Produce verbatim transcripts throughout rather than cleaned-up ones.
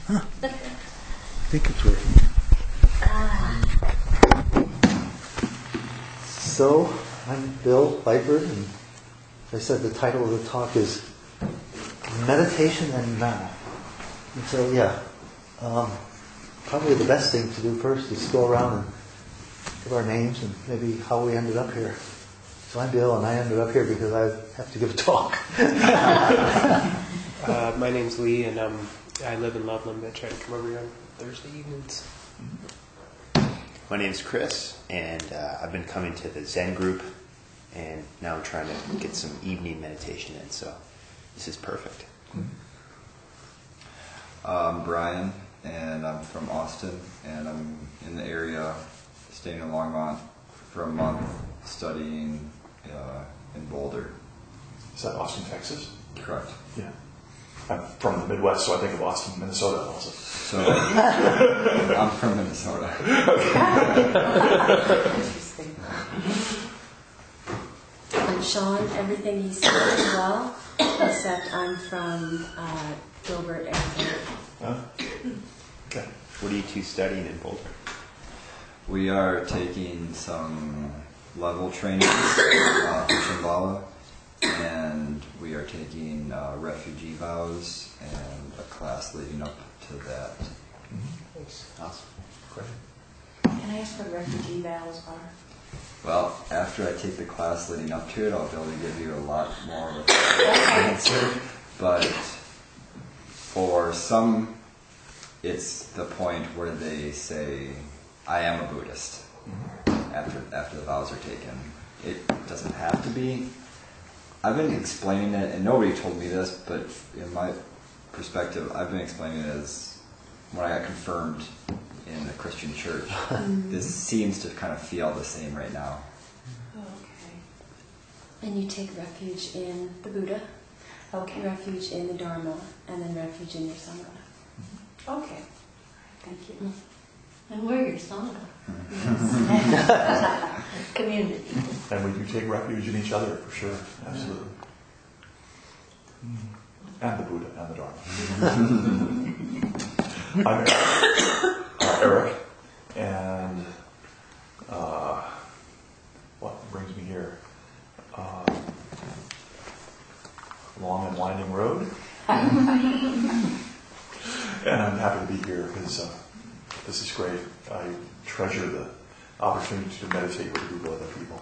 Huh. I think it's working. Ah. So, I'm Bill Lightbird, and as I said, the title of the talk is Meditation and Now. And so, yeah, um, probably the best thing to do first is go around and give our names and maybe how we ended up here. So I'm Bill, and I ended up here because I have to give a talk. uh, my name's Lee, and um, I live in Loveland. I try to come over here on Thursday evenings. My name's Chris, and uh, I've been coming to the Zen group, and now I'm trying to get some evening meditation in, so this is perfect. I'm Brian, and I'm from Austin, and I'm in the area, staying in Longmont for a month, studying uh, in Boulder. Is that Austin, Texas? Correct. Yeah. I'm from the Midwest, so I think of Austin, Minnesota also. So, I'm from Minnesota. Interesting. I'm Sean. Everything he said as well, except I'm from uh, Gilbert, Arizona. Huh? Okay. What are you two studying in Boulder? We are taking some level training uh, for Shambhala, and we are taking uh, refugee vows and a class leading up to that. Mm-hmm. Awesome. Great. Can I ask what refugee vows are? Well, after I take the class leading up to it, I'll be able to give you a lot more of an answer. But for some, it's the point where they say, I am a Buddhist, mm-hmm. after after the vows are taken. It doesn't have to be. I've been explaining it, and nobody told me this, but in my perspective, I've been explaining it as when I got confirmed in the Christian church. Mm-hmm. This seems to kind of feel the same right now. Oh, okay. And you take refuge in the Buddha, okay. Refuge in the Dharma, and then refuge in your Sangha. Mm-hmm. Okay. Thank you. Mm-hmm. And we're your Sangha. Community. And we do take refuge in each other, for sure. Absolutely. Mm. And the Buddha and the Dharma. I'm Eric. Uh, Eric. And uh, what brings me here? Uh, long and winding road. And I'm happy to be here because uh, this is great. I treasure the opportunity to meditate with a group of other people.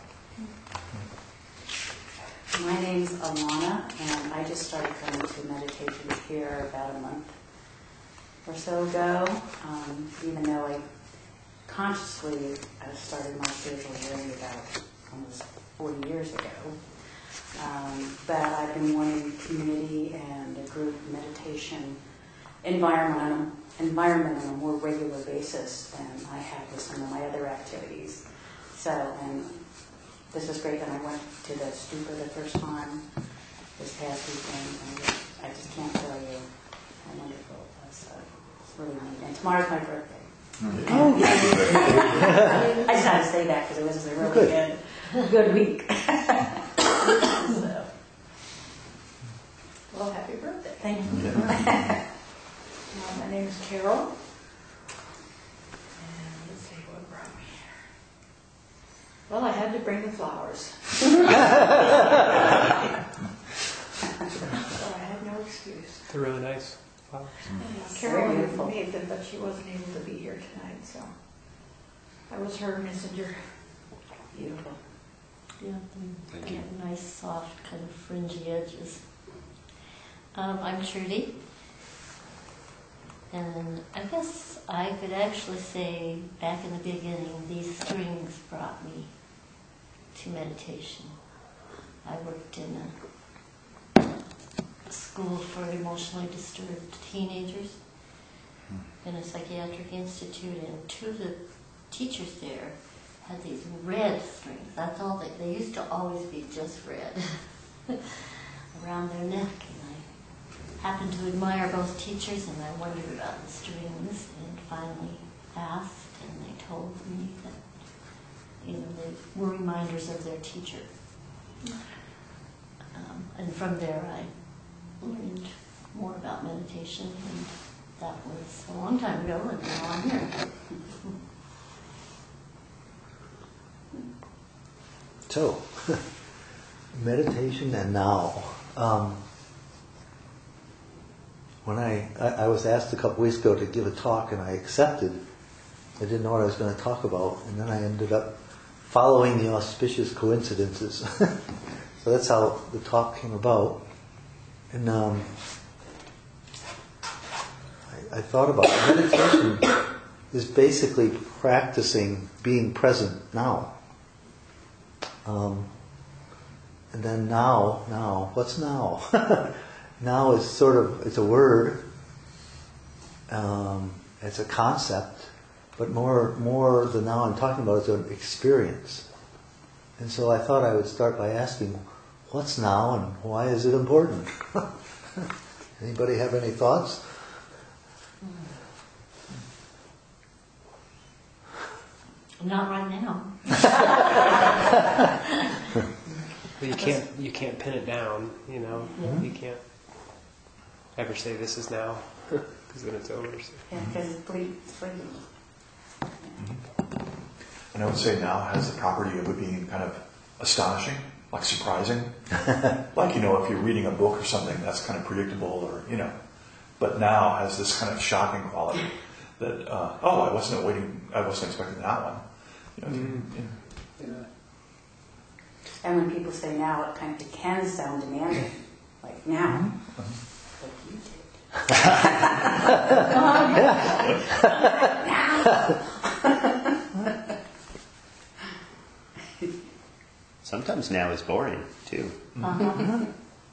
My name's Alana, and I just started coming to meditation here about a month or so ago, um, even though I consciously uh, started my spiritual journey about almost forty years ago. Um, but I've been wanting community and a group meditation environment environment on a more regular basis than I have with some of my other activities. So, and this is great that I went to the stupa the first time this past weekend, and I just can't tell you how wonderful it was. So it's really neat. And tomorrow's my birthday. Mm-hmm. Oh, I just had to say that because it was a really good, good week. So. Well, happy birthday. Thank you. Yeah. Uh, my name is Carol. And let's see what brought me here. Well, I had to bring the flowers. So I had no excuse. They're really nice flowers. Mm-hmm. Carol made them, but she wasn't able to be here tonight, so I was her messenger. Beautiful. Yeah, Thank they you. have nice, soft, kind of fringy edges. Um, I'm Trudy. And I guess I could actually say back in the beginning, these strings brought me to meditation. I worked in a school for emotionally disturbed teenagers in a psychiatric institute, and two of the teachers there had these red strings. That's all they, they used to always be just red around their neck. Happened to admire both teachers, and I wondered about the strings, and finally asked, and they told me that, you know, they were reminders of their teacher. Um, and from there I learned more about meditation and that was a long time ago, and now I'm here. So, meditation and now. Um, when I, I, I was asked a couple weeks ago to give a talk, and I accepted. I didn't know what I was going to talk about, and then I ended up following the auspicious coincidences. So that's how the talk came about. And um, I, I thought about it. Meditation is basically practicing being present now. Um, and then now, now, what's now? Now is sort of, it's a word, um, it's a concept, but more, more than now I'm talking about is an experience. And so I thought I would start by asking, what's now and why is it important? Anybody have any thoughts? Not right now. But you can't you can't pin it down, you know. Yeah. You can't ever say this is now, because then it's over. So. Yeah, because it's fleeting. It's fleeting. And I would say now has the property of it being kind of astonishing, like surprising. Like, you know, if you're reading a book or something, that's kind of predictable, or, you know. But now has this kind of shocking quality that, uh, oh, I wasn't waiting, I wasn't expecting that one. You know, Mm-hmm. yeah. Yeah. And when people say now, it kind of it can sound demanding. Like now. What do you take? Sometimes now is boring too. Uh-huh.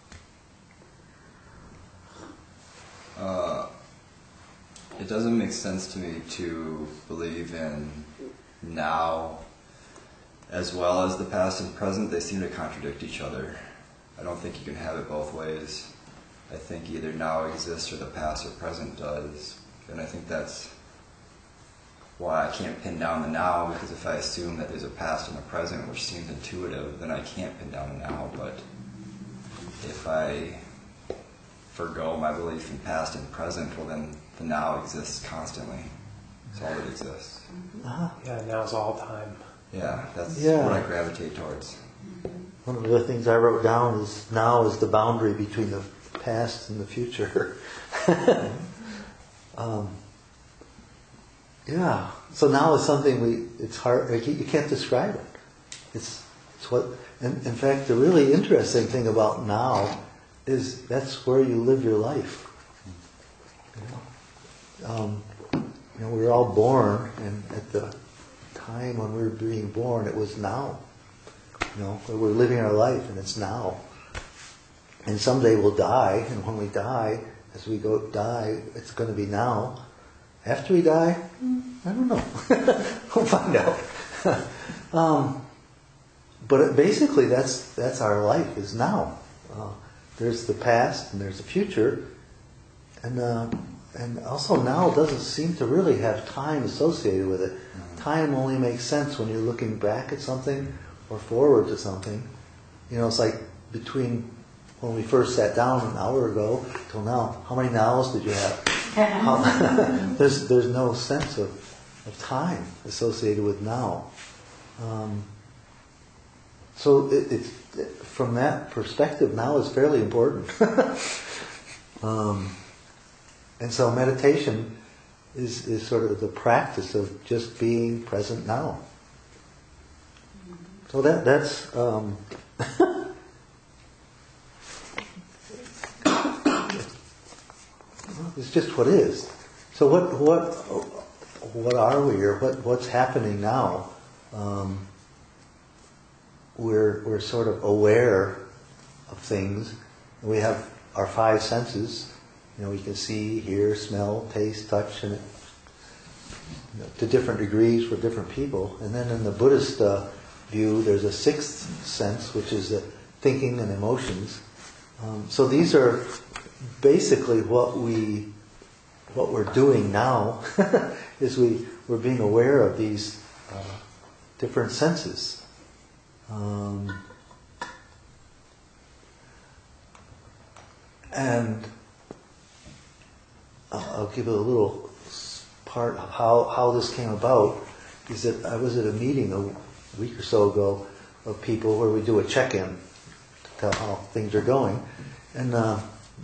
Uh, it doesn't make sense to me to believe in now as well as the past and present. They seem to contradict each other. I don't think you can have it both ways. I think either now exists or the past or present does. And I think that's why I can't pin down the now, because if I assume that there's a past and a present, which seems intuitive, then I can't pin down the now. But if I forgo my belief in past and present, well then the now exists constantly. It's all that exists. Uh-huh. Yeah, now's all time. Yeah, that's Yeah. what I gravitate towards. One of the things I wrote down is now is the boundary between the past and the future. um, yeah. So now is something we. It's hard. Like, you can't describe it. It's it's what. And in fact, the really interesting thing about now is that's where you live your life. You know, um, you know we were all born, and at the time when we were being born, it was now. You know, we're living our life, and it's now. And someday we'll die, and when we die, as we go die, it's going to be now. After we die, I don't know. We'll find out. um, but it, basically, that's that's our life is now. Uh, there's the past and there's the future, and uh, and also now doesn't seem to really have time associated with it. Mm-hmm. Time only makes sense when you're looking back at something or forward to something. You know, it's like between when we first sat down an hour ago till now. How many nows did you have? How, there's there's no sense of, of time associated with now. Um, so it, it's it, from that perspective, now is fairly important. um, and so meditation is is sort of the practice of just being present now. So that that's. Um, It's just what is. So what what what are we, or what what's happening now? Um, we're we're sort of aware of things. We have our five senses. You know, we can see, hear, smell, taste, touch, and it, you know, to different degrees for different people. And then in the Buddhist uh, view, there's a sixth sense, which is the thinking and emotions. Um, so these are basically what we what we're doing now is we we're being aware of these uh, different senses. Um, and I'll I'll give it a little part of how, how this came about. Is that I was at a meeting a week or so ago of people where we do a check-in to tell how things are going. And uh,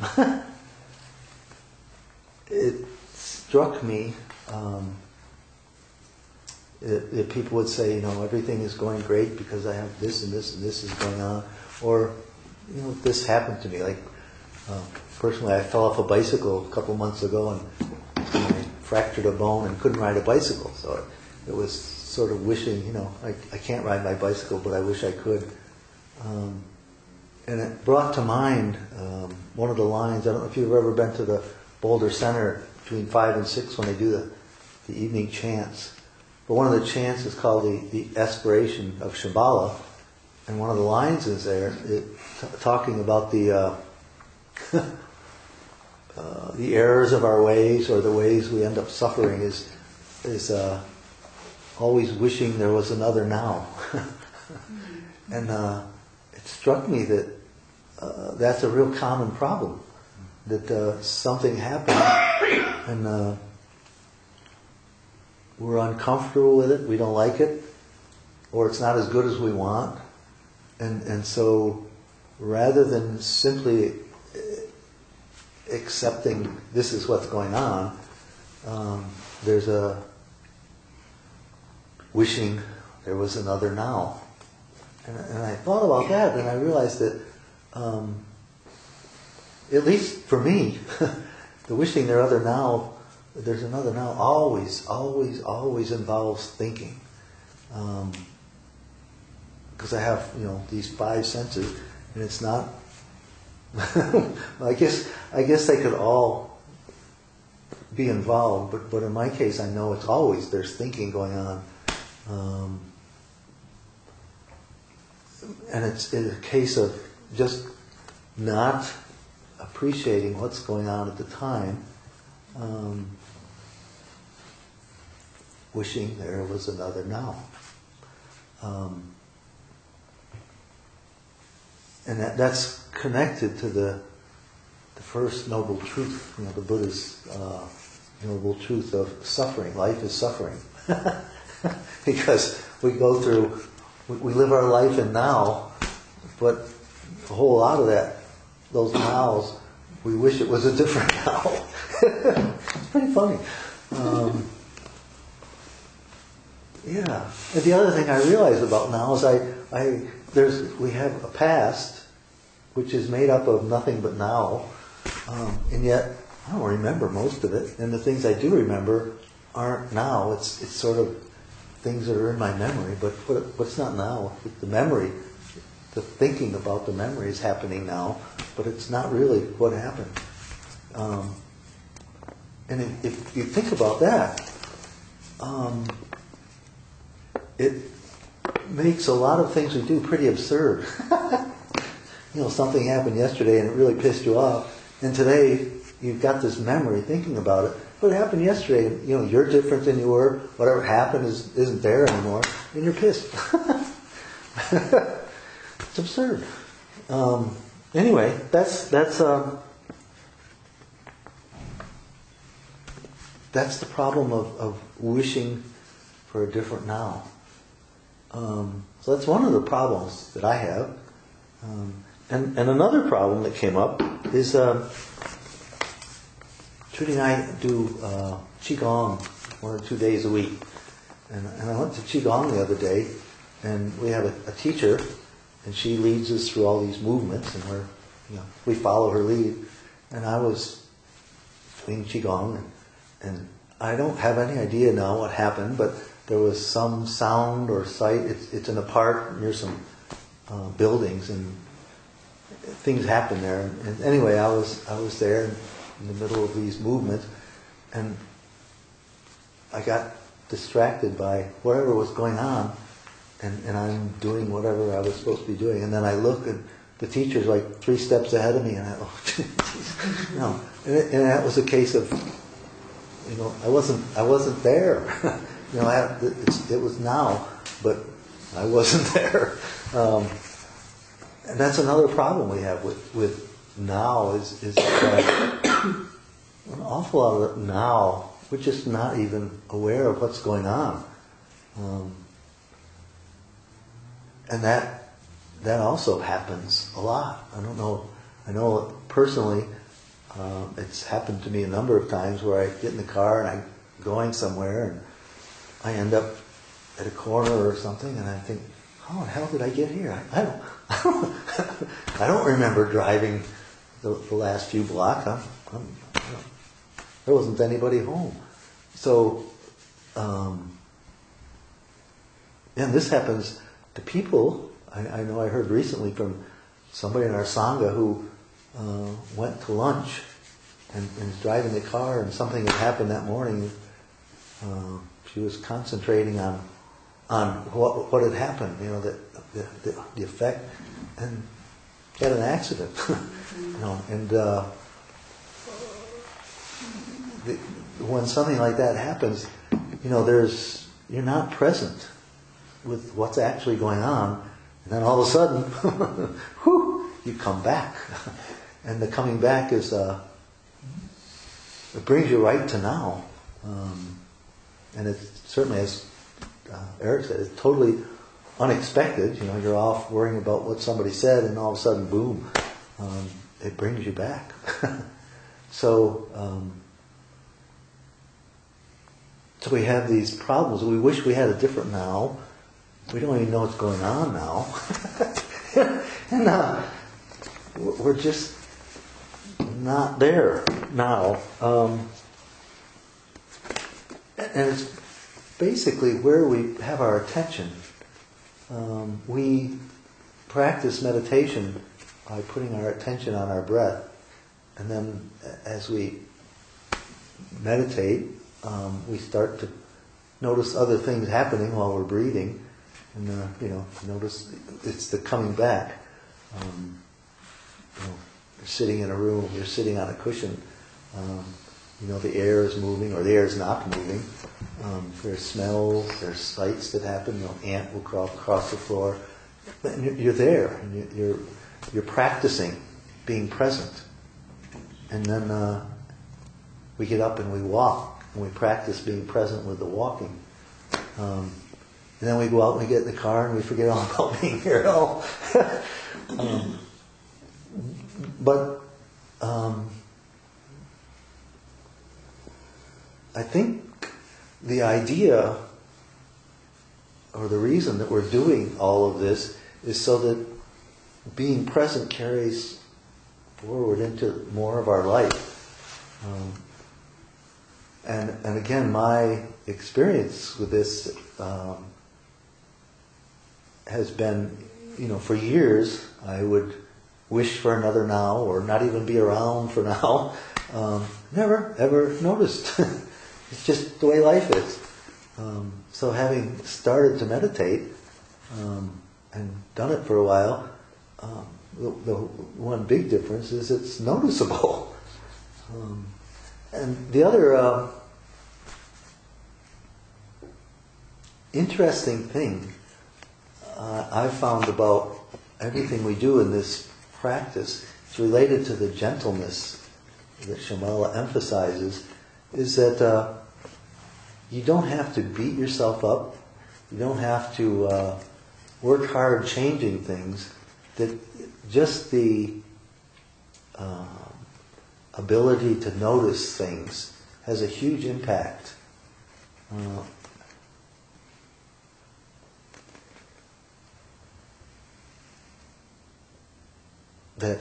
it struck me um, that, that people would say, you know, everything is going great because I have this and this and this is going on. Or, you know, this happened to me. Like, uh, personally, I fell off a bicycle a couple months ago and I fractured a bone and couldn't ride a bicycle. So it, it was sort of wishing, you know, I, I can't ride my bicycle, but I wish I could. Um, and it brought to mind um, one of the lines. I don't know if you've ever been to the Boulder Center between five and six when they do the, the evening chants. But one of the chants is called the, the Aspiration of Shambhala. And one of the lines is there, it, t- talking about the uh, uh, the errors of our ways, or the ways we end up suffering, is is uh, always wishing there was another now. And uh, it struck me that uh, that's a real common problem. That uh, something happened and uh, we're uncomfortable with it, we don't like it, or it's not as good as we want. And and so rather than simply accepting this is what's going on, um, there's a wishing there was another now. And, and I thought about that, and I realized that, um, at least for me, the wishing there other now, there's another now, always, always, always involves thinking. Um, because I have, you know, these five senses, and it's not. I guess I guess they could all be involved, but but in my case, I know it's always there's thinking going on, um, and it's, it's a case of just not appreciating what's going on at the time, um, wishing there was another now. Um, And that, that's connected to the the first noble truth, you know, the Buddha's uh, noble truth of suffering. Life is suffering. Because we go through, we, we live our life in now, but a whole lot of that, those nows, we wish it was a different now. It's pretty funny. Um, yeah. And the other thing I realize about now is I, I there's we have a past which is made up of nothing but now, um, and yet I don't remember most of it. And the things I do remember aren't now. It's it's sort of things that are in my memory, but but, but it's not now. The memory, the thinking about the memory is happening now, but it's not really what happened. Um, and if, if you think about that, um, it makes a lot of things we do pretty absurd. You know, something happened yesterday and it really pissed you off, and today you've got this memory thinking about it. But it happened yesterday, and you know you're different than you were. Whatever happened is isn't there anymore, and you're pissed. It's absurd. Um, anyway, that's that's um, that's the problem of, of wishing for a different now. Um, so that's one of the problems that I have. Um, and, and another problem that came up is uh, Trudy and I do uh, Qigong one or two days a week. And, and I went to Qigong the other day, and we have a, a teacher, and she leads us through all these movements, and we're, you know, we follow her lead. And I was doing Qigong, and, and I don't have any idea now what happened, but there was some sound or sight. It's, it's in a park near some uh, buildings, and things happen there. And, and anyway, I was I was there in the middle of these movements, and I got distracted by whatever was going on, and, and I'm doing whatever I was supposed to be doing. And then I look, and the teacher's like three steps ahead of me, and I, oh, geez, no. And, it, and that was a case of, you know, I wasn't I wasn't there. You know, I, it's, it was now, but I wasn't there. Um, and that's another problem we have with, with now is, is that an awful lot of it now, we're just not even aware of what's going on. Um, and that that also happens a lot. I don't know, I know personally, um, it's happened to me a number of times where I get in the car and I'm going somewhere and I end up at a corner or something and I think, how the hell did I get here? I, I don't I don't, I don't remember driving the, the last few blocks. I'm, I'm, I don't, there wasn't anybody home. So, um, and this happens to people. I, I know I heard recently from somebody in our Sangha who uh, went to lunch and, and was driving the car and something had happened that morning. Uh, she was concentrating on on what what had happened, you know, the the, the, the effect, and had an accident, you know, and uh, the, when something like that happens, you know, there's you're not present with what's actually going on, and then all of a sudden, whew, you come back, and the coming back is uh, it brings you right to now, um, and it certainly has. Uh, Eric said, it's totally unexpected. You know, you're off worrying about what somebody said, and all of a sudden, boom, um, it brings you back. so, um, so we have these problems. We wish we had a different now. We don't even know what's going on now, and uh, we're just not there now. Um, and it's basically where we have our attention. Um, we practice meditation by putting our attention on our breath, and then as we meditate, um, we start to notice other things happening while we're breathing, and uh, you know, notice it's the coming back. Um, you know, you're sitting in a room, you're sitting on a cushion. Um, You know, the air is moving or the air is not moving. Um, there's smells, there's sights that happen. You know, ant will crawl across the floor. And you're, you're there, and you're you're practicing being present. And then uh, we get up and we walk, and we practice being present with the walking. Um, and then we go out and we get in the car and we forget all about being here at all. um, but. Um, I think the idea or the reason that we're doing all of this is so that being present carries forward into more of our life. Um, and and again, my experience with this um, has been, you know, for years I would wish for another now or not even be around for now. Um, never ever noticed. It's just the way life is. Um, so having started to meditate um, and done it for a while, um, the, the one big difference is it's noticeable. Um, and the other uh, interesting thing uh, I've found about everything we do in this practice is related to the gentleness that Shambhala emphasizes, is that uh, you don't have to beat yourself up. You don't have to uh, work hard changing things. That just the uh, ability to notice things has a huge impact. Uh, that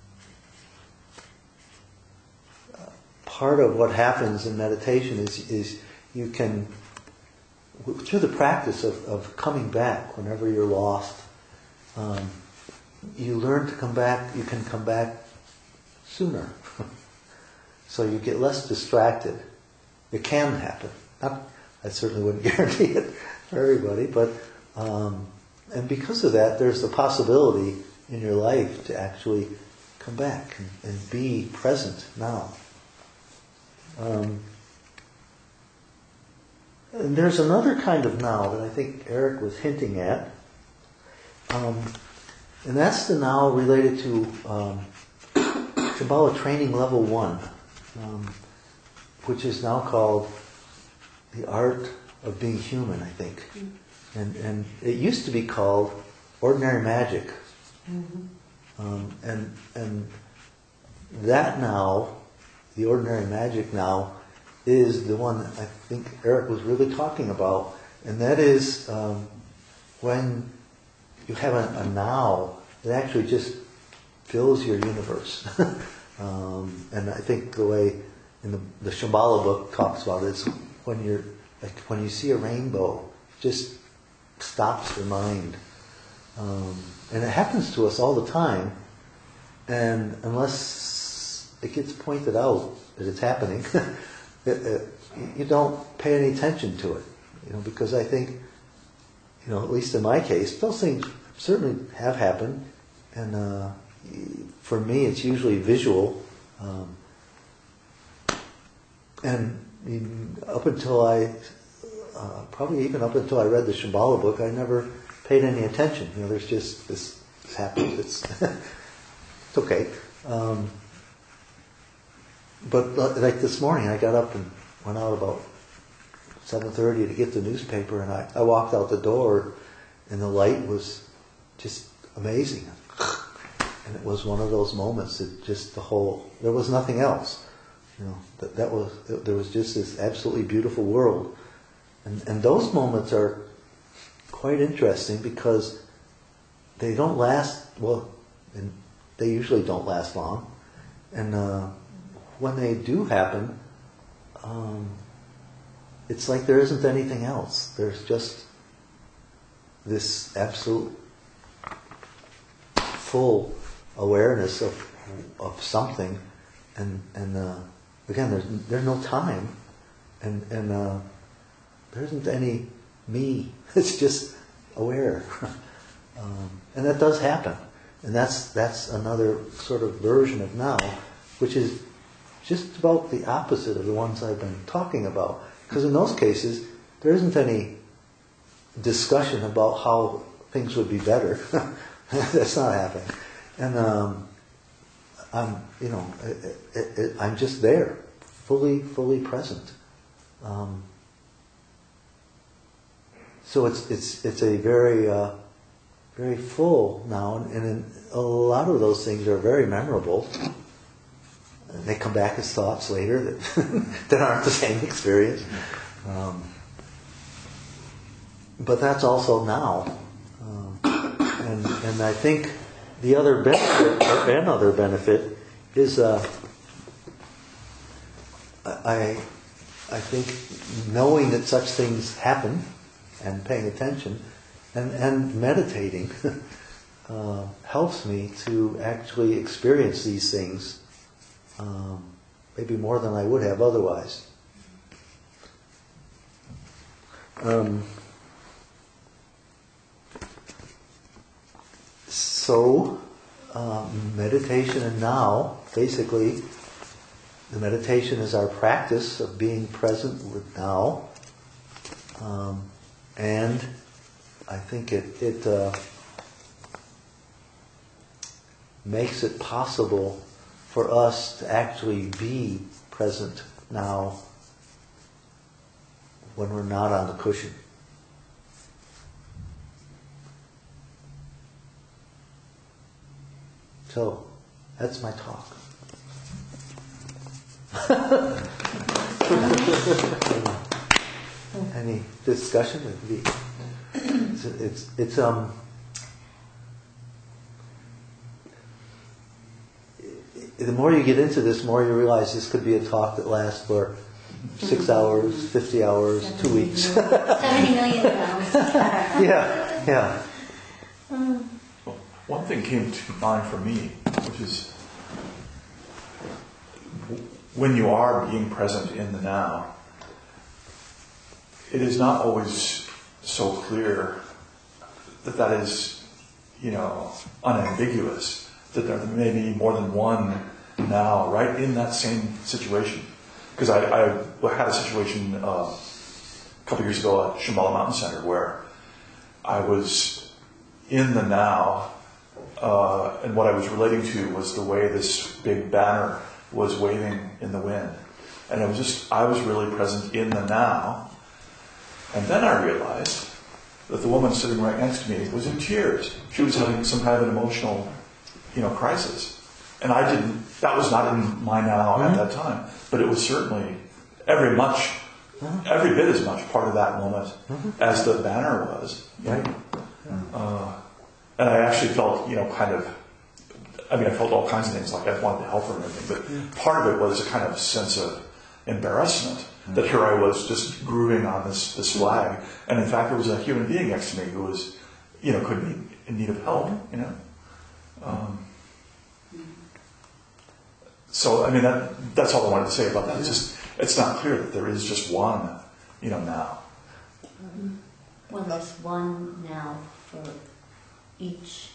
part of what happens in meditation is is you can, through the practice of, of coming back whenever you're lost, um, you learn to come back, you can come back sooner. So you get less distracted. It can happen. Not, I certainly wouldn't guarantee it for everybody, but um, and because of that, there's the possibility in your life to actually come back and, and be present now. Um, and there's another kind of now that I think Eric was hinting at, um, and that's the now related to um, Shambhala training level one. Um, which is now called The Art of Being Human, I think. Mm. And and it used to be called Ordinary Magic. Mm-hmm. Um, and and that now, the Ordinary Magic now, is the one that I think Eric was really talking about. And that is um, when you have a, a now, it actually just fills your universe. um, and I think the way in the, the Shambhala book talks about it is when you're like when you see a rainbow, it just stops your mind. Um, and it happens to us all the time. And unless it gets pointed out that it's happening, it, it, you don't pay any attention to it. You know, because I think, you know, at least in my case, those things certainly have happened. And uh, for me, it's usually visual. Um, and up until I, uh, probably even up until I read the Shambhala book, I never paid any attention. You know, there's just this, this happens. It's, it's okay. Um, but like this morning, I got up and went out about seven thirty to get the newspaper, and I, I walked out the door, and the light was just amazing. And it was one of those moments that just the whole, there was nothing else. You know, that, that was, there was just this absolutely beautiful world. And, and those moments are quite interesting because they don't last, well, and they usually don't last long. And uh, when they do happen, um, it's like there isn't anything else. There's just this absolute full awareness of of something, and and uh, again, there's there's no time, and and uh, there isn't any me. It's just aware, um, and that does happen, and that's that's another sort of version of now, which is just about the opposite of the ones I've been talking about. Because in those cases, there isn't any discussion about how things would be better. That's not happening. And um, I'm, you know, it, it, it, I'm just there, fully, fully present. Um, so it's it's it's a very uh, very full now, and, and a lot of those things are very memorable. And they come back as thoughts later that that aren't the same experience. Um, but that's also now. Um, and and I think the other benefit, or another benefit, is uh, I I think knowing that such things happen and paying attention and, and meditating uh, helps me to actually experience these things um, maybe more than I would have otherwise. Um, so, um, meditation and now, basically, the meditation is our practice of being present with now, um, and I think it it uh, makes it possible for us to actually be present now when we're not on the cushion. So, that's my talk. Any discussion? It's, it's, it's um. The more you get into this, the more you realize this could be a talk that lasts for six hours, fifty hours, two weeks. Seventy million pounds. Yeah, yeah. Well, one thing came to mind for me, which is when you are being present in the now, it is not always so clear that that is, you know, unambiguous, that there may be more than one now right in that same situation. Because I, I had a situation uh, a couple years ago at Shambhala Mountain Center where I was in the now, uh, and what I was relating to was the way this big banner was waving in the wind. And it was just, I was really present in the now. And then I realized that the woman sitting right next to me was in tears. She was having some kind of an emotional, you know, crisis. And I didn't, that was not in my now mm-hmm. at that time. But it was certainly every much, mm-hmm. every bit as much part of that moment mm-hmm. as the banner was. Right. Uh, and I actually felt, you know, kind of, I mean, I felt all kinds of things, like I wanted to help her and everything. But yeah. part of it was a kind of sense of embarrassment. That here I was just grooving on this, this flag, and in fact there was a human being next to me who was, you know, could be in need of help, you know. Um, so I mean that that's all I wanted to say about that. It's just it's not clear that there is just one, you know, now. Well, there's one now for each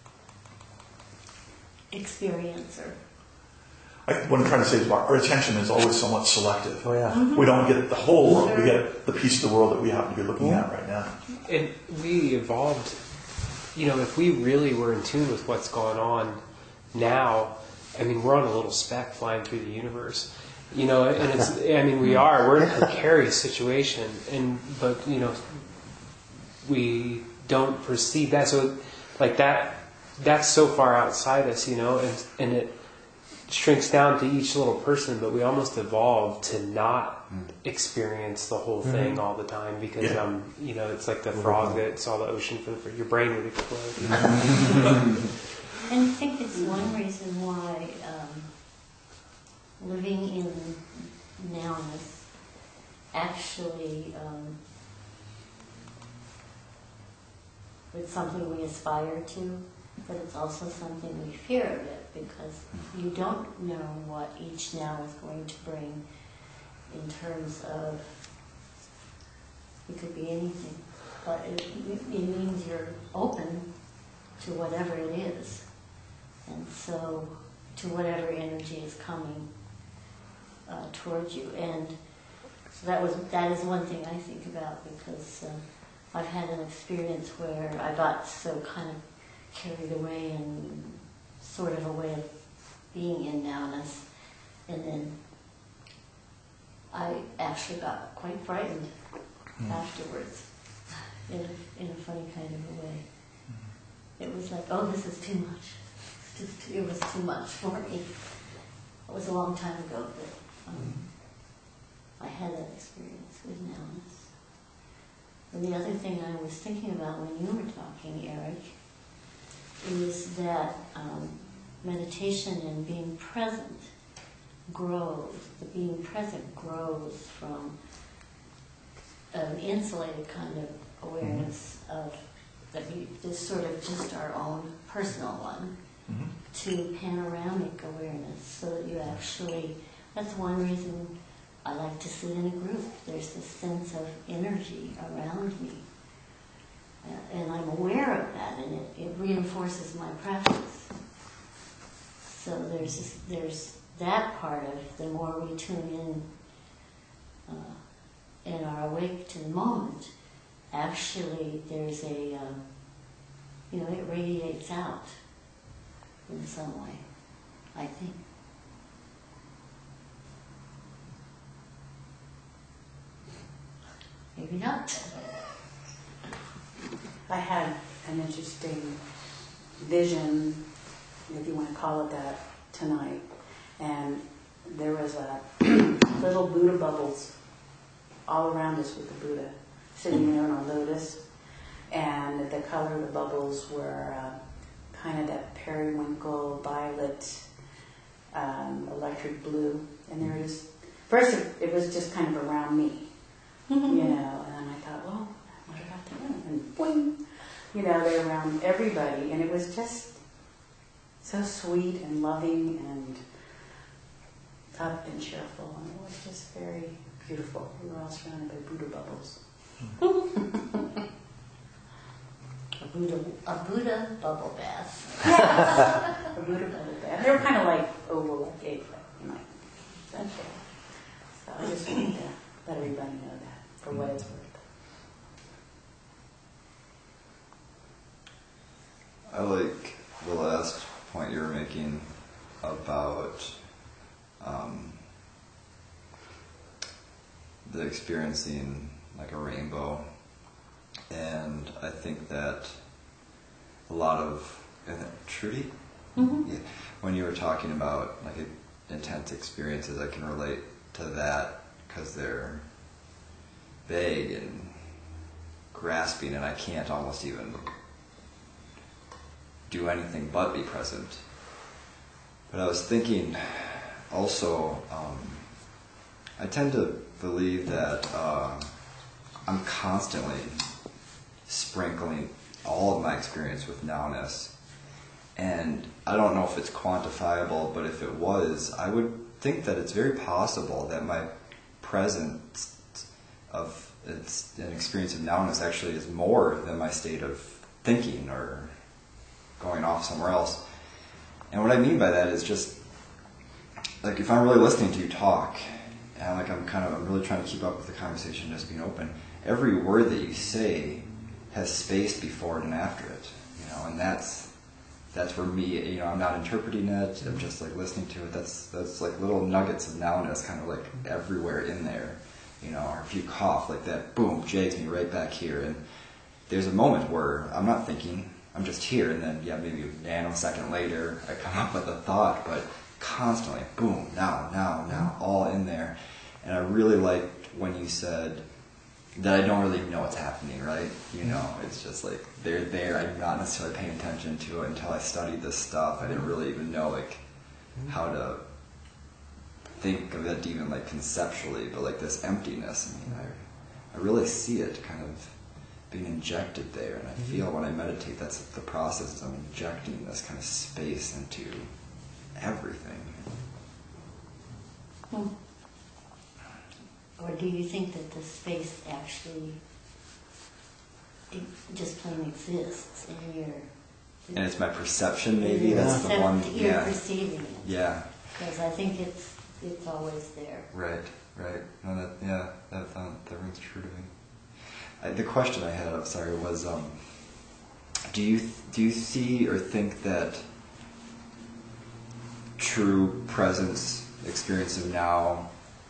experiencer. I, what I'm trying to say is our attention is always somewhat selective. Oh, yeah. Mm-hmm. We don't get the whole world. We get the piece of the world that we happen to be looking at right now. And we evolved, you know, if we really were in tune with what's going on now, I mean, we're on a little speck flying through the universe. You know, and it's, I mean, we are. We're in a precarious situation. And, but, you know, we don't perceive that. So, like, that, that's so far outside us, you know, and, and it shrinks down to each little person, but we almost evolved to not experience the whole thing mm-hmm. all the time because, yeah. um, you know, it's like the frog that saw the ocean for the, your brain would explode. And I think it's one reason why um, living in nowness actually um, it's something we aspire to, but it's also something we fear a bit because you don't know what each now is going to bring in terms of, it could be anything, but it, it means you're open to whatever it is, and so to whatever energy is coming uh, towards you. And so that was that is one thing I think about because uh, I've had an experience where I got so kind of carried away in sort of a way of being in nowness, and then I actually got quite frightened mm. afterwards in a, in a funny kind of a way. Mm. It was like, oh, this is too much. It's just, it was too much for me. It was a long time ago, but um, mm. I had that experience with nowness. And the other thing I was thinking about when you were talking, Eric, is that um, meditation and being present grows. The being present grows from an insulated kind of awareness of that we, this sort of just our own personal one mm-hmm. to panoramic awareness, so that you actually, that's one reason I like to sit in a group. There's this sense of energy around me. Uh, and I'm aware of that, and it, it reinforces my practice. So there's this, there's that part of the more we tune in uh, and are awake to the moment, actually there's a, uh, you know, it radiates out in some way, I think. Maybe not. I had an interesting vision, if you want to call it that, tonight. And there was a little Buddha bubbles all around us with the Buddha, sitting there on a lotus. And the color of the bubbles were uh, kind of that periwinkle, violet, um, electric blue. And they were just, first it, it was just kind of around me, you know, and then I thought, well, what about the room? And boing, you know, they're around everybody. And it was just so sweet and loving and up and cheerful. And it was just very beautiful. We were all surrounded by Buddha bubbles. a Buddha, a Buddha bubble bath. Yes, a Buddha bubble bath. They were kind of like oval, like egg, you know. Okay. So I just wanted to let everybody know that, for what it's worth. I like the last point you were making about um, the experiencing like a rainbow, and I think that a lot of I think, Trudy, Mm-hmm. yeah, when you were talking about like intense experiences, I can relate to that because they're vague and grasping, and I can't almost even do anything but be present. But I was thinking also, um, I tend to believe that uh, I'm constantly sprinkling all of my experience with nowness. And I don't know if it's quantifiable, but if it was, I would think that it's very possible that my presence of it's an experience of nowness actually is more than my state of thinking or going off somewhere else. And what I mean by that is just like if I'm really listening to you talk, and like I'm kind of I'm really trying to keep up with the conversation, just being open. Every word that you say has space before it and after it, you know, and that's that's for me. You know, I'm not interpreting it. I'm just like listening to it. That's that's like little nuggets of nowness, kind of like everywhere in there, you know. Or if you cough like that, boom, jags me right back here. And there's a moment where I'm not thinking. I'm just here, and then, yeah, maybe a nanosecond later, I come up with a thought, but constantly, boom, now, now, now, all in there. And I really liked when you said that I don't really know what's happening, right? You know, it's just like, they're there, I'm not necessarily paying attention to it until I studied this stuff. I didn't really even know, like, how to think of it even, like, conceptually, but, like, this emptiness, I mean, I, I really see it kind of being injected there, and I feel when I meditate that's the process is I'm injecting this kind of space into everything. Hmm. Or do you think that the space actually it just plain exists in your And it's my perception maybe, your that's the percep- one, you're yeah. perceiving it. Yeah. Because I think it's it's always there. Right, right. No, that, yeah, that, that, that rings true to me. I, the question I had, I'm sorry, was um, do you do you see or think that true presence, experience of now,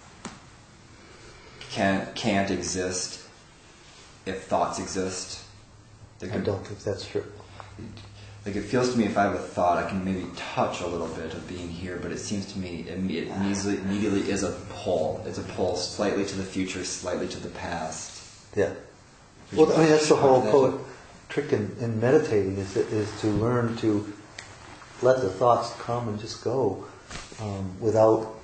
can't can't exist if thoughts exist? They I could, don't think that's true. Like it feels to me if I have a thought, I can maybe touch a little bit of being here, but it seems to me it, it immediately, immediately is a pull. It's a pull slightly to the future, slightly to the past. Yeah. Well, I mean, that's the whole poet trick in, in meditating is, is to learn to let the thoughts come and just go um, without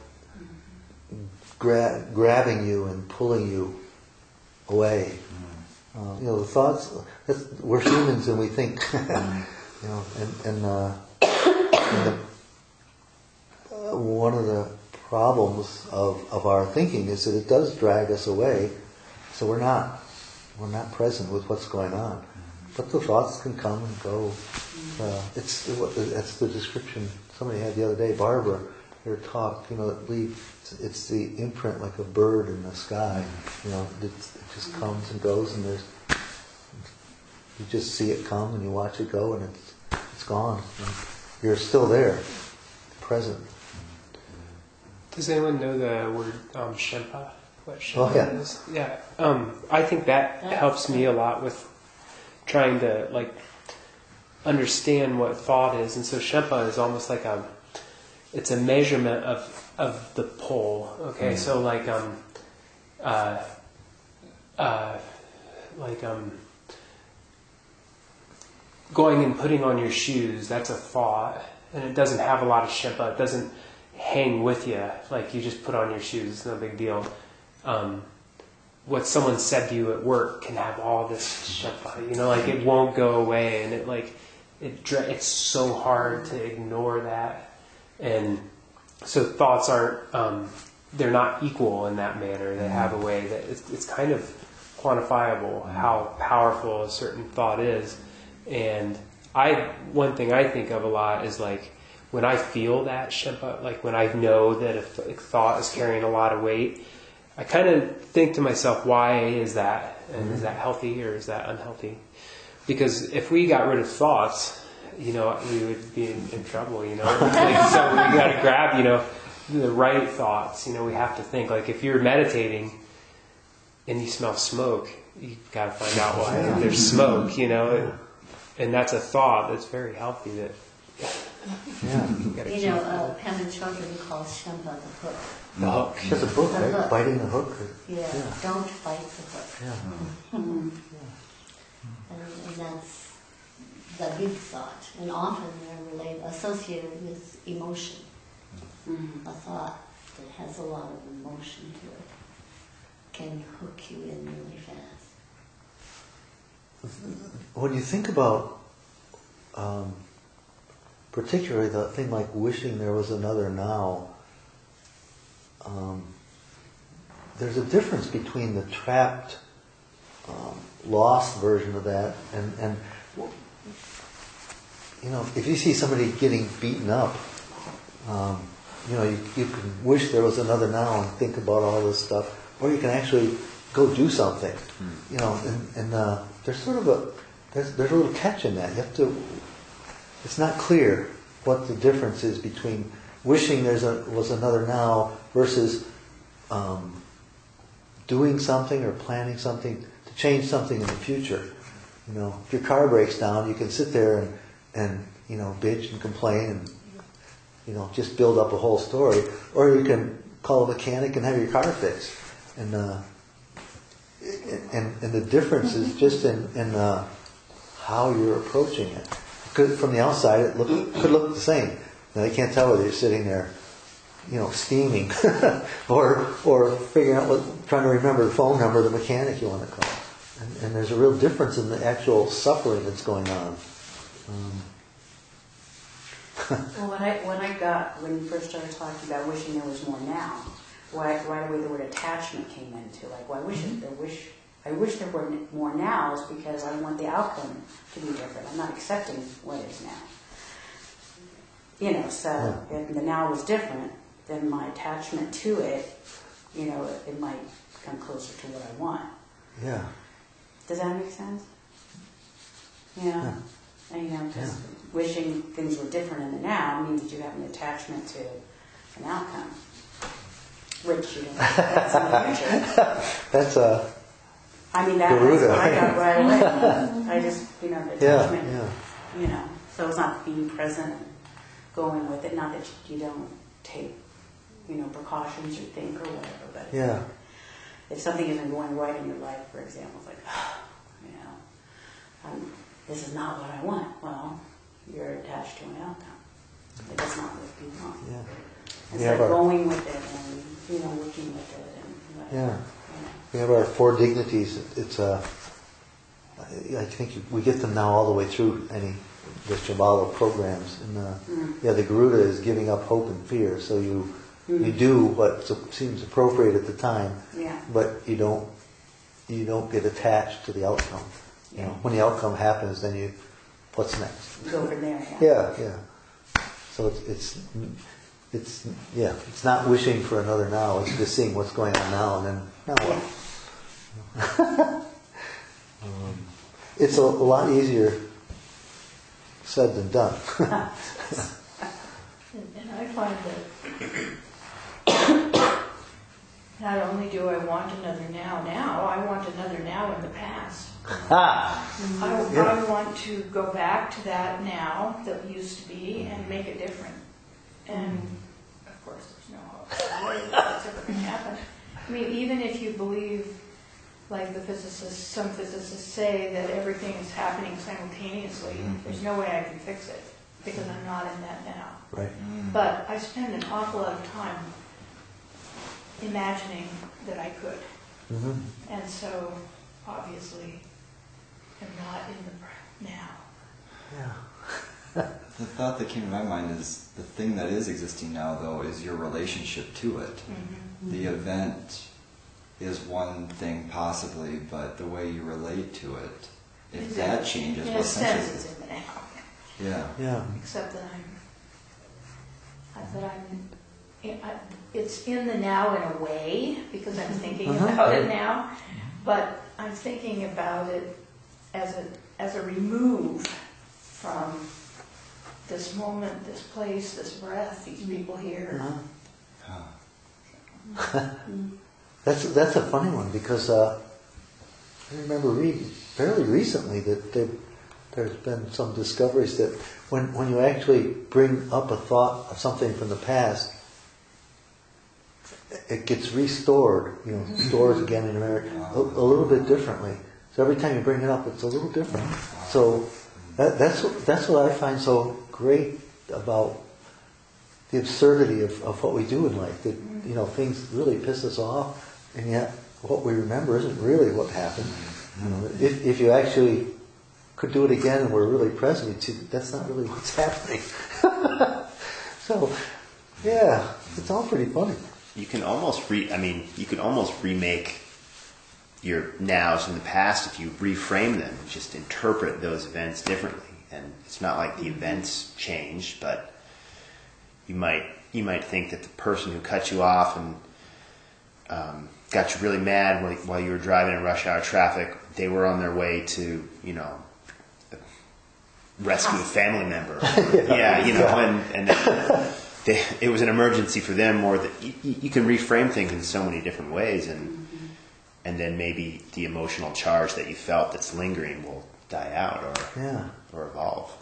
gra- grabbing you and pulling you away. Uh, you know, the thoughts, that's, we're humans and we think, you know, and, and, uh, and the, uh, one of the problems of, of our thinking is that it does drag us away, so we're not we're not present with what's going on. But the thoughts can come and go. Uh, it's that's the description somebody had the other day, Barbara, her talk, you know, that leave, it's, it's the imprint like a bird in the sky, you know, it, it just comes and goes, and there's, you just see it come and you watch it go, and it's it's gone. And you're still there, present. Does anyone know the word um, Shempa? What Shempa Oh, yeah. is? Yeah. Um, I think that helps me a lot with trying to like understand what thought is, and so Shempa is almost like a it's a measurement of of the pull. Okay, mm. so like um uh uh like um going and putting on your shoes, that's a thought, and it doesn't have a lot of Shempa. It doesn't hang with you, like you just put on your shoes, it's no big deal. Um, what someone said to you at work can have all this Shempa, you know, like it won't go away, and it like it it's so hard to ignore that, and so thoughts aren't um, they're not equal in that manner. They have a way that it's, it's kind of quantifiable how powerful a certain thought is. And I one thing I think of a lot is like when I feel that Shempa, like when I know that a thought is carrying a lot of weight, I kind of think to myself, why is that? And mm-hmm. is that healthy or is that unhealthy? Because if we got rid of thoughts, you know, we would be in, in trouble, you know. Like, so we got to grab, you know, the right thoughts. You know, we have to think. Like if you're meditating, and you smell smoke, you've got to find out why there's smoke, you know, and that's a thought that's very healthy. That Yeah. you, gotta You keep- know, uh, Pamela Children calls Shempa the hook. the hook. There's a book, The right? hook. Biting the hook. Or, Yeah, Yeah. don't fight the hook. yeah. And, and that's the big thought. And often they're related, associated with emotion. Mhm. A thought that has a lot of emotion to it can hook you in really fast. When you think about, um, particularly the thing like wishing there was another now, um, there's a difference between the trapped, um, lost version of that and, and, you know, if you see somebody getting beaten up, um, you know, you, you can wish there was another now and think about all this stuff, or you can actually go do something, you know, and, and uh, there's sort of a, there's, there's a little catch in that. You have to, it's not clear what the difference is between wishing there's a, was another now versus um, doing something or planning something to change something in the future. You know, if your car breaks down, you can sit there and, and you know, bitch and complain and, you know, just build up a whole story. Or you can call a mechanic and have your car fixed. And uh, and, and the difference is just in, in uh, how you're approaching it. Could, from the outside, it look, could look the same. Now, you can't tell whether you're sitting there, you know, steaming, or or figuring out what, trying to remember the phone number of the mechanic you want to call. And, and there's a real difference in the actual suffering that's going on. Um, Well, when I when I got when you first started talking about wishing there was more now, right right away the word attachment came into like, well, I wish it, I wish I wish there were more nows because I want the outcome to be different. I'm not accepting what is now. You know, so if the now was different, then my attachment to it, you know, it, it might come closer to what I want. yeah. Does that make sense? You know, Yeah. and, you know, just Yeah. wishing things were different in the now means that you have an attachment to an outcome, which you don't. That's in the future. That's a I mean, that, that's Garuda. what I got right away. I just, you know, the yeah, attachment. yeah, You know, so it's not being present, going with it. Not that you don't take, you know, precautions or think or whatever, but yeah, if something isn't going right in your life, for example, it's like, you know, um, this is not what I want. Well, you're attached to an outcome. It's not what you want. yeah. Instead We have of our- going with it and, you know, working with it and whatever. Yeah. You know. We have our four dignities. It's uh, I I think we get them now all the way through any the Shambhala programs. And uh, Mm. yeah, the Garuda is giving up hope and fear. So you Mm. you do what so- seems appropriate at the time, Yeah. but you don't you don't get attached to the outcome. You know, when the outcome happens, then you what's next? Go from there. Yeah, yeah. So it's it's it's yeah, it's not wishing for another now. It's just seeing what's going on now, and then now what? um, it's a, a lot easier said than done. And, and I find that not only do I want another now now, I want another now in the past. ah, I, Yeah. I want to go back to that now that used to be and make it different. And of course, there's no hope way that that's ever going to happen. I mean, even if you believe, like the physicists, some physicists say that everything is happening simultaneously, there's no way I can fix it because I'm not in that now. right. But I spend an awful lot of time imagining that I could. Mm-hmm. And so, obviously, I'm not in the pr- now. Yeah. The thought that came to my mind is the thing that is existing now, though, is your relationship to it. Mm-hmm. The event is one thing possibly, but the way you relate to it, if Is that it- changes, In what a sense, sense is it's in the now. Yeah. Yeah. Except that I'm, I- that I'm, I- it's in the now in a way, because I'm thinking Uh-huh. about it now, but I'm thinking about it as a, as a remove from this moment, this place, this breath, these people here. Uh-huh. Huh. That's that's a funny one because uh, I remember reading fairly recently that there, there's been some discoveries that when when you actually bring up a thought of something from the past, it gets restored, you know, stores again in memory a, a little bit differently. So every time you bring it up, it's a little different. So that, that's that's what I find so great about the absurdity of, of what we do in life. That, you know, things really piss us off, and yet what we remember isn't really what happened. You know, if if you actually could do it again and we're really present, you'd see that's not really what's happening. So, yeah, it's all pretty funny. You can almost re. I mean, you can almost remake your nows in the past if you reframe them, just interpret those events differently. And it's not like the events change, but you might you might think that the person who cut you off and um, got you really mad while, while you were driving in rush hour traffic, they were on their way to, you know, rescue a family member. yeah, yeah, you know, and, and they, it was an emergency for them. Or that you, you can reframe things in so many different ways, and and then maybe the emotional charge that you felt that's lingering will die out or Yeah. or evolve.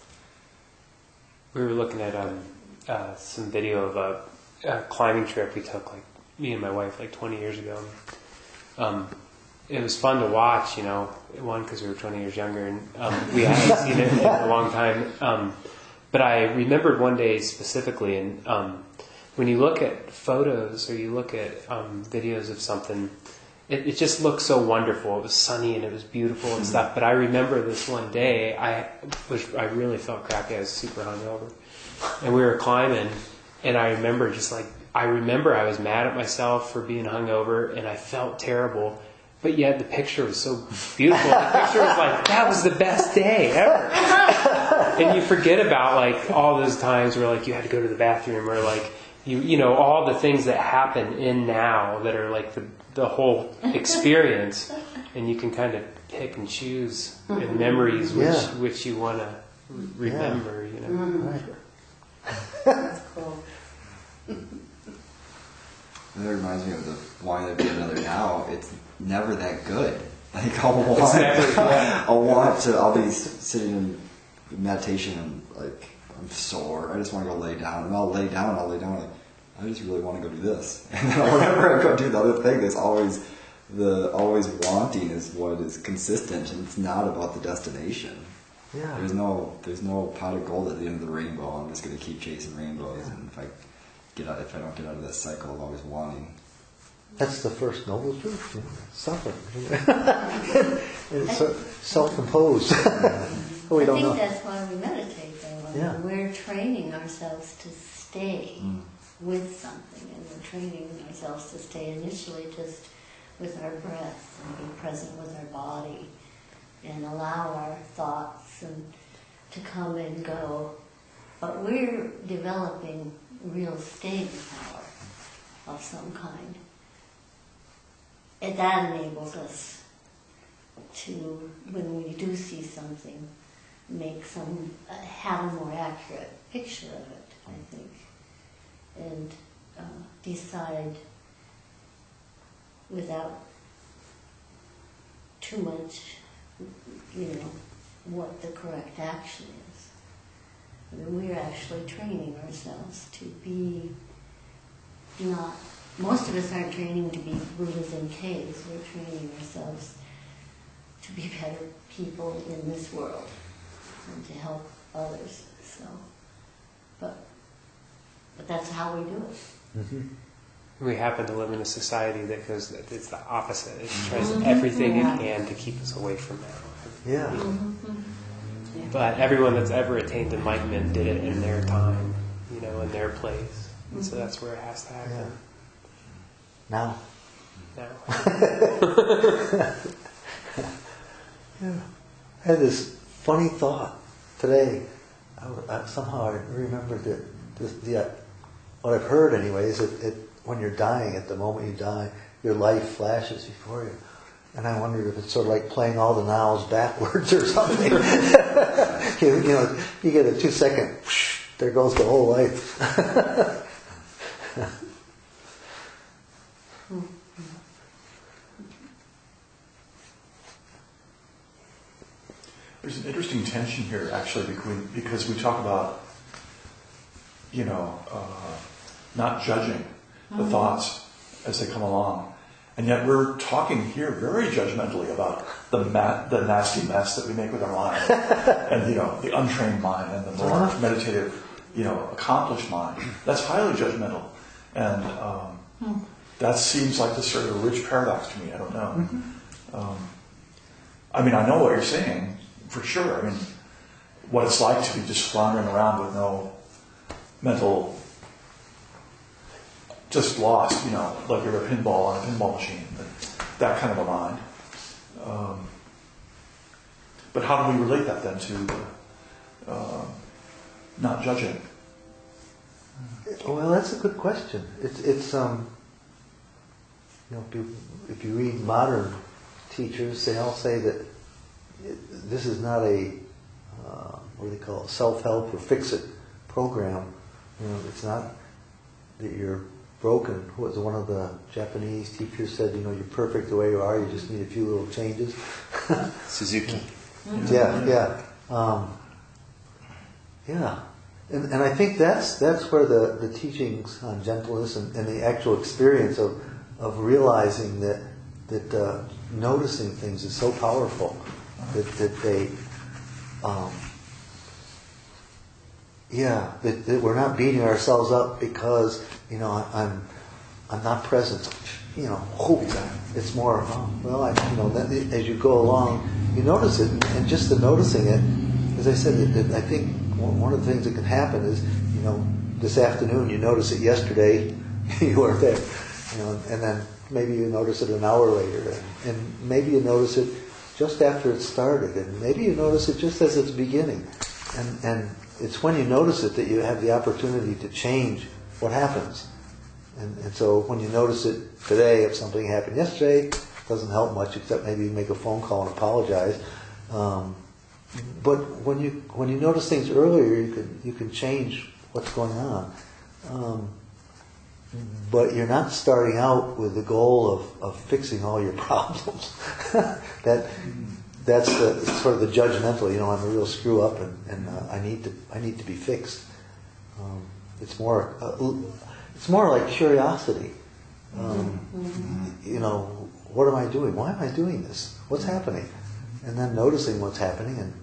We were looking at um, uh, some video of a, a climbing trip we took, like me and my wife, like twenty years ago. Um, it was fun to watch, you know. One, because we were twenty years younger, and um, we hadn't seen it in a long time. Um, but I remembered one day specifically, and um, when you look at photos or you look at um, videos of something, it, it just looks so wonderful. It was sunny and it was beautiful and stuff. But I remember this one day, I was I really felt crappy. I was super hungover, and we were climbing, and I remember just like I remember I was mad at myself for being hungover, and I felt terrible. But yet the picture was so beautiful. The picture was like, that was the best day ever. And you forget about like all those times where like you had to go to the bathroom, or like you you know all the things that happen in now that are like the the whole experience, and you can kind of pick and choose in memories which Yeah. which you want to remember. You know, Right. That's cool. That reminds me of the wanting to be another now. It's never that good. Like I'll want, It's never- yeah. I'll want to. I'll be sitting in meditation and like I'm sore. I just want to go lay down, and I'll lay down. I'll lay down. Like I just really want to go do this. And then whenever I go do the other thing, there's always the always wanting is what is consistent, and it's not about the destination. Yeah. There's no there's no pot of gold at the end of the rainbow. I'm just going to keep chasing rainbows, and if I get out, if I don't get out of that cycle of always wanting. That's the first noble truth, you know, suffer. And it's so self-imposed. we I don't think know. that's why we meditate, though. I mean, Yeah. We're training ourselves to stay Mm. with something, and we're training ourselves to stay initially just with our breath and be present with our body and allow our thoughts and to come and go. But we're developing real staying power of some kind. And that enables us to, when we do see something, make some, uh, have a more accurate picture of it, I think, and uh, decide without too much, you know, what the correct action is. I mean, we're actually training ourselves to be not, most of us aren't training to be Buddhas in caves. We're training ourselves to be better people in this world and to help others. So, but but that's how we do it. Mm-hmm. we happen to live in a society that goes, it's the opposite. It tries everything it can to keep us away from that. Yeah. But everyone that's ever attained enlightenment did it in their time, you know, in their place. And so that's where it has to happen. Yeah. Now. Now. Yeah. I had this funny thought today. I, I, somehow I remembered that this, the, what I've heard anyway is that it, when you're dying, at the moment you die, your life flashes before you. And I wondered if it's sort of like playing all the nows backwards or something. you, you know, you get a two second, whoosh, there goes the whole life. There's an interesting tension here, actually, between, because we talk about, you know, uh, not judging the thoughts as they come along, and yet we're talking here very judgmentally about the ma- the nasty mess that we make with our mind, and you know, the untrained mind and the more meditative, you know, accomplished mind. That's highly judgmental, and um, hmm. that seems like this sort of rich paradox to me. I don't know. Mm-hmm. Um, I mean, I know what you're saying. For sure. I mean, what it's like to be just floundering around with no mental, just lost, you know, like you're a pinball on a pinball machine, that kind of a mind. Um, but how do we relate that then to uh, not judging? Well, that's a good question. It's, it's um, you know, if you, if you read modern teachers, they all say that this is not a, uh, what do they call it, self-help or fix-it program. You know, it's not that you're broken. What was one of the Japanese teachers said, you know, you're perfect the way you are, you just need a few little changes. Suzuki. Yeah, yeah. Um, yeah. And, and I think that's that's where the, the teachings on gentleness and, and the actual experience of, of realizing that, that uh, noticing things is so powerful. That, that they, um, yeah, that, that we're not beating ourselves up because, you know, I'm, I'm not present. You know, oh, it's more, oh, well, I, you know, that, as you go along, you notice it, and just the noticing it, as I said, it, it, I think one of the things that can happen is, you know, this afternoon you notice it yesterday, you weren't there, you know, and then maybe you notice it an hour later, and, and maybe you notice it just after it started, and maybe you notice it just as it's beginning. And, and it's when you notice it that you have the opportunity to change what happens. And, and so when you notice it today, if something happened yesterday, it doesn't help much except maybe you make a phone call and apologize. Um, but when you when you notice things earlier, you can you can change what's going on. Um, But you're not starting out with the goal of, of fixing all your problems. that that's the sort of the judgmental. You know, I'm a real screw up, and, and uh, I need to I need to be fixed. Um, it's more uh, it's more like curiosity. Um, you know, what am I doing? Why am I doing this? What's happening? And then noticing what's happening and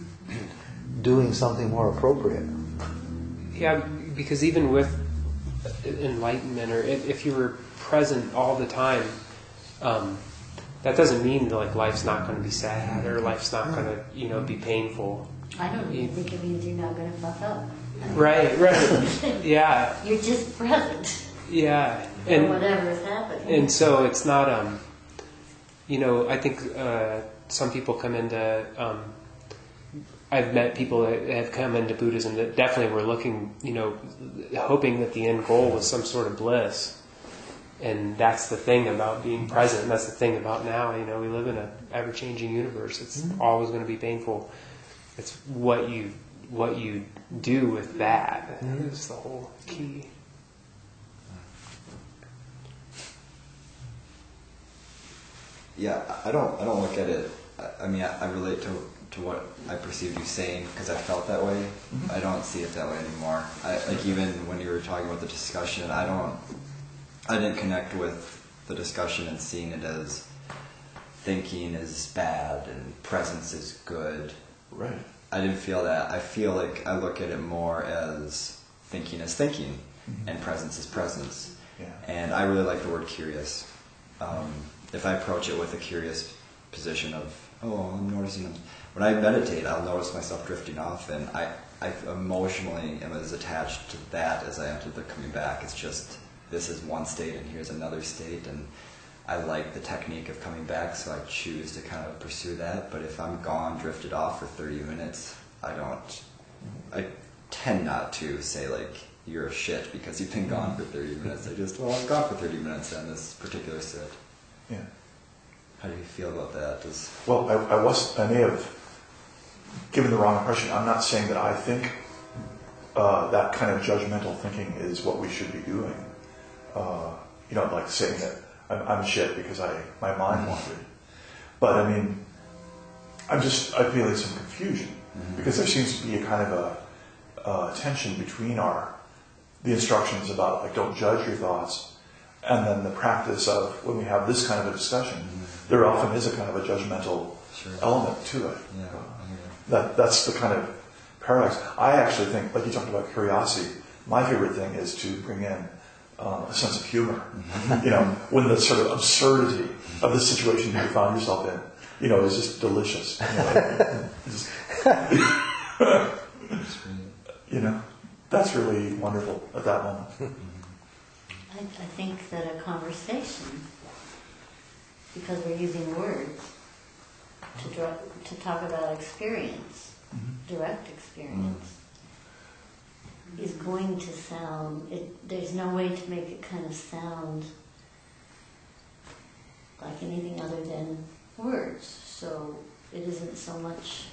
doing something more appropriate. Yeah, because even with enlightenment, or if, if you were present all the time, um, that doesn't mean that like life's not going to be sad or life's not going to, you know, be painful. I don't even think it means you're not going to fuck up. Right, right. Yeah. You're just present. Yeah. And whatever is happening. And so it's not, um, you know, I think uh, some people come into, um, I've met people that have come into Buddhism that definitely were looking, you know, hoping that the end goal was some sort of bliss. And that's the thing about being present. And that's the thing about now. You know, we live in an ever-changing universe. It's mm-hmm. always going to be painful. It's what you what you do with that mm-hmm. is the whole key. Yeah, I don't. I don't look at it. I mean, I, I relate to to what I perceived you saying because I felt that way. Mm-hmm. I don't see it that way anymore. I, like even when you were talking about the discussion, I don't. I didn't connect with the discussion and seeing it as thinking is bad and presence is good. Right. I didn't feel that. I feel like I look at it more as thinking is thinking, mm-hmm. and presence is presence. Yeah. And I really like the word curious. Um, if I approach it with a curious position of, oh, I'm noticing them. When I meditate, I'll notice myself drifting off, and I, I emotionally am as attached to that as I am to the coming back. It's just, this is one state and here's another state, and I like the technique of coming back, so I choose to kind of pursue that. But if I'm gone, drifted off for thirty minutes, I don't, I tend not to say like, you're a shit because you've been gone for thirty minutes. I just, well, I'm gone for thirty minutes in this particular sit. Yeah. How do you feel about that? Does... Well, I, I was, I may have given the wrong impression. I'm not saying that I think uh, that kind of judgmental thinking is what we should be doing. Uh, you know, like saying that I'm, I'm shit because I my mind wandered. But I mean, I'm just, I feel some confusion mm-hmm. because there seems to be a kind of a, a tension between our, the instructions about like don't judge your thoughts, and then the practice of when we have this kind of a discussion, mm-hmm. there often is a kind of a judgmental sure. element to it. Yeah. That that's the kind of paradox. I actually think, like you talked about curiosity, my favorite thing is to bring in um, a sense of humor. Mm-hmm. You know, when the sort of absurdity of the situation you found yourself in, you know, is just delicious. You know, just, you know, that's really wonderful at that moment. I, I think that a conversation, because we're using words to draw, to talk about experience, mm-hmm. direct experience, mm-hmm. is going to sound. It, there's no way to make it kind of sound like anything other than words. So it isn't so much.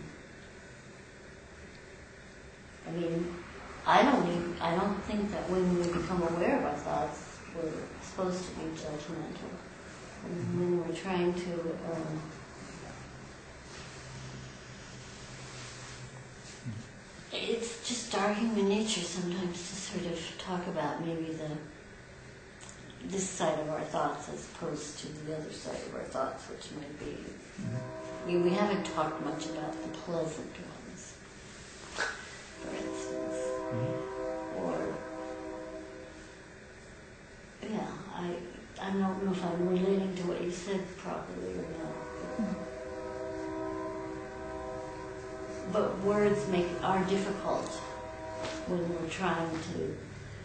I mean, I don't even, I don't think that when we become aware of our thoughts, we're supposed to be judgmental. And when we're trying to um, it's just our human nature sometimes to sort of talk about maybe the this side of our thoughts as opposed to the other side of our thoughts, which might be. I mean, we haven't talked much about the pleasant ones, for instance. Mm-hmm. Or, yeah, I I don't know if I'm relating to what you said properly or not. Mm-hmm. But words make are difficult when we're trying to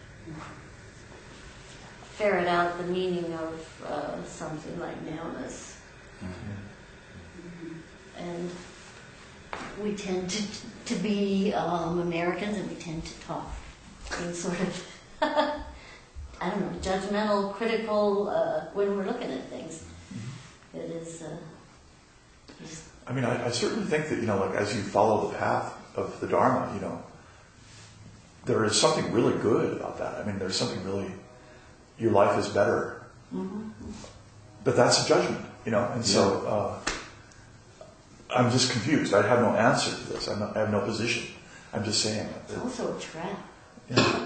ferret out the meaning of uh, something like nowness. Mm-hmm. And we tend to to be um, Americans, and we tend to talk in sort of I don't know, judgmental, critical uh, when we're looking at things. Mm-hmm. It is. Uh, just I mean, I, I certainly think that, you know, like as you follow the path of the Dharma, you know, there is something really good about that. I mean, there's something really, your life is better. Mm-hmm. But that's a judgment, you know, and yeah. so uh, I'm just confused. I have no answer to this. I'm not, I have no position. I'm just saying it. It's also a trap. Yeah.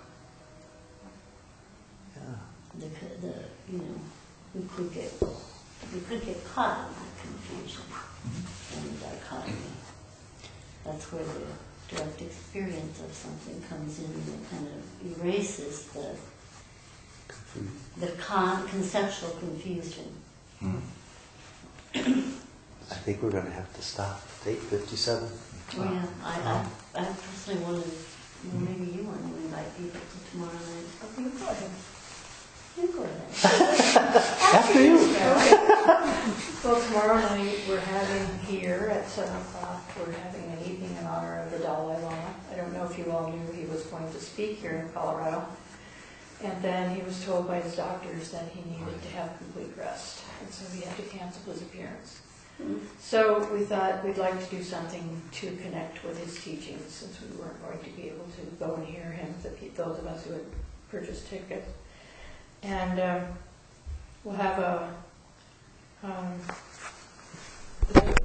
yeah. The, the, you know, we could get, we could get caught in that confusion. And dichotomy. That's where the direct experience of something comes in and kind of erases the the con- conceptual confusion. Hmm. I think we're going to have to stop at eight fifty-seven. Oh yeah, I, I, I personally wanted, well, maybe you want to invite people to tomorrow night. Okay, go ahead. You go ahead. After you. Well, tomorrow night we're having here at seven o'clock, we're having an evening in honor of the Dalai Lama. I don't know if you all knew he was going to speak here in Colorado. And then he was told by his doctors that he needed to have complete rest. And so he had to cancel his appearance. Mm-hmm. So we thought we'd like to do something to connect with his teachings, since we weren't going to be able to go and hear him, the, those of us who had purchased tickets. And um, we'll have a, um,